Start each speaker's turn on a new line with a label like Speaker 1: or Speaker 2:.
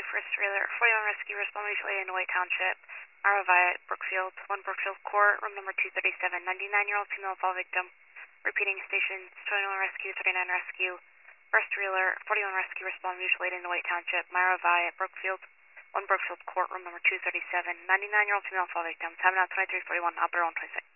Speaker 1: first trailer, 41 rescue, respond immediately in White Township, Maravai, Brookfield, 1 Brookfield Court, room number 237, 99-year-old female fall victim. Repeating stations, 21 rescue, 39 rescue, first trailer, 41 rescue, respond mutually in White Township, Maravai, Brookfield, 1 Brookfield Court, room number 237, 99-year-old female fall victim, time now 23:41, operator 126.